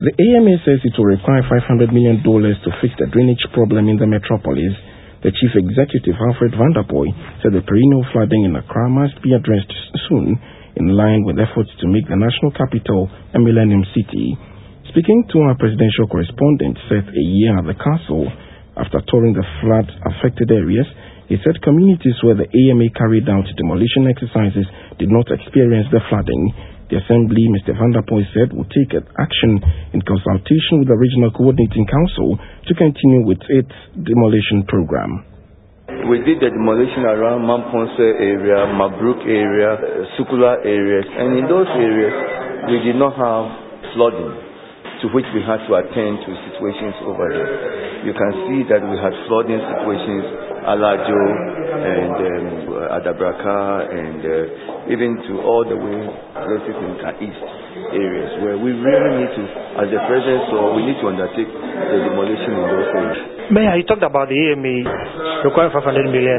The AMA says it will require $500 million to fix the drainage problem in the metropolis. The chief executive, Alfred Vanderpoy, said the perennial flooding in Accra must be addressed soon, in line with efforts to make the national capital a millennium city. Speaking to our presidential correspondent, Seth Eyi at the castle, after touring the flood-affected areas, he said communities where the AMA carried out demolition exercises did not experience the flooding. The Assembly, Mr. Vanderpoy said, would take action in consultation with the Regional Coordinating Council to continue with its demolition program. We did the demolition around Mamponse area, Mabruk area, Sukula areas, and in those areas we did not have flooding, to which we had to attend to situations over there. You can see that we had flooding situations, Alajo and Adabraka, and even to all the way places in the east areas where we really need to, as the president saw, we need to undertake the demolition in those areas. Mayor, you talked about the AMA requiring $500 million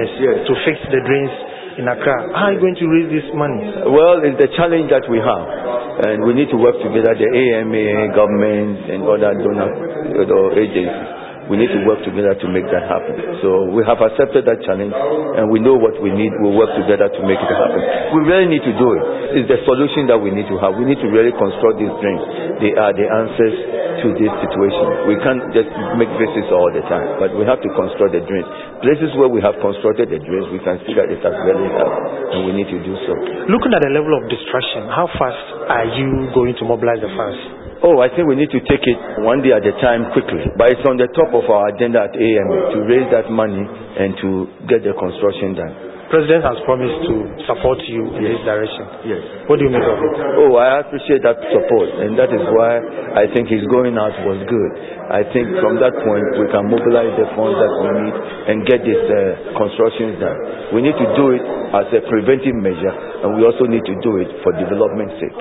to fix the drains in Accra. How are you going to raise this money? Well, it's the challenge that we have, and we need to work together, the AMA, government, and other donor agencies. We need to work together to make that happen. So we have accepted that challenge, and we know what we need. We'll work together to make it happen. We really need to do it. It's the solution that we need to have. We need to really construct these drains. They are the answers to this situation. We can't just make visits all the time, but we have to construct the drains. Places where we have constructed the drains, we can see that it has really helped, and we need to do so. Looking at the level of destruction, how fast are you going to mobilize the funds? Oh, I think we need to take it one day at a time quickly. But it's on the top of our agenda at AMA to raise that money and to get the construction done. President has promised to support you in this direction. Yes. What do you make of it? Oh, I appreciate that support, and that is why I think his going out was good. I think from that point we can mobilize the funds that we need and get this construction done. We need to do it as a preventive measure, and we also need to do it for development's sake.